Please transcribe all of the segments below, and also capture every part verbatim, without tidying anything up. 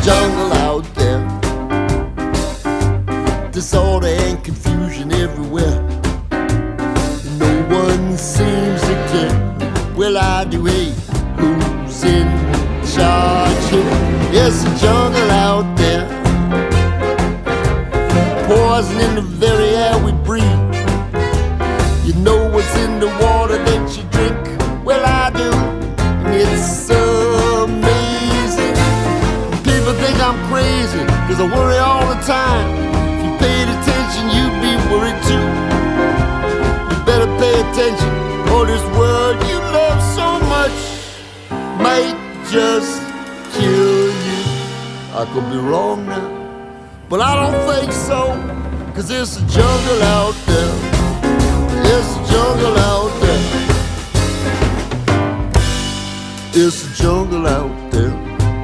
jungle out there. Disorder and confusion everywhere. No one seems to care. Well, I do. Hey, who's in charge here? It's a jungle out there. Poison in the very air we breathe. You know what's in the water that you drink? Well, I do, and it's amazing. People think I'm crazy, cause I worry all the time. If you paid attention, you'd be worried too. You better pay attention, or this world you love so much might just kill you. I could be wrong now, but I don't think so, cause it's a jungle out there. It's a jungle out there. It's a jungle out there.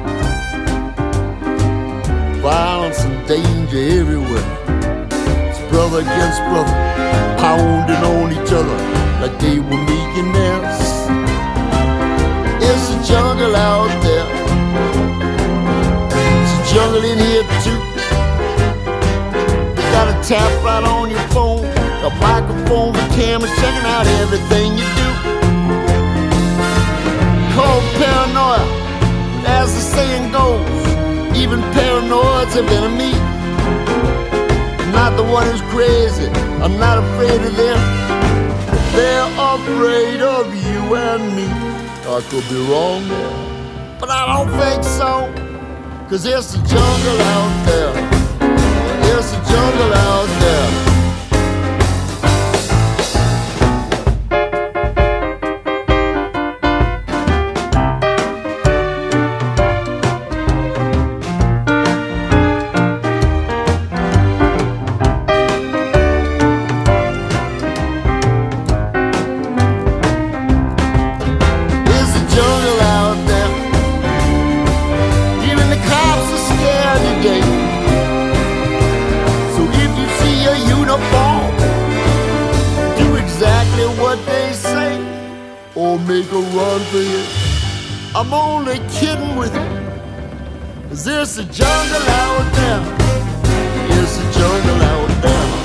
Violence and danger everywhere. It's brother against brother, pounding on each other like they were millionaires. It's a jungle out there. It's a jungle in here too. You gotta tap right on your phone, a microphone with cameras checking out everything you do. Called paranoia, as the saying goes. Even paranoids have enemies. I'm not the one who's crazy, I'm not afraid of them. They're afraid of you and me. I could be wrong there, but I don't think so, cause it's a jungle out there. It's a jungle out there. Or make a run for you. I'm only kidding with you. Is this a jungle out there? It's a jungle out there.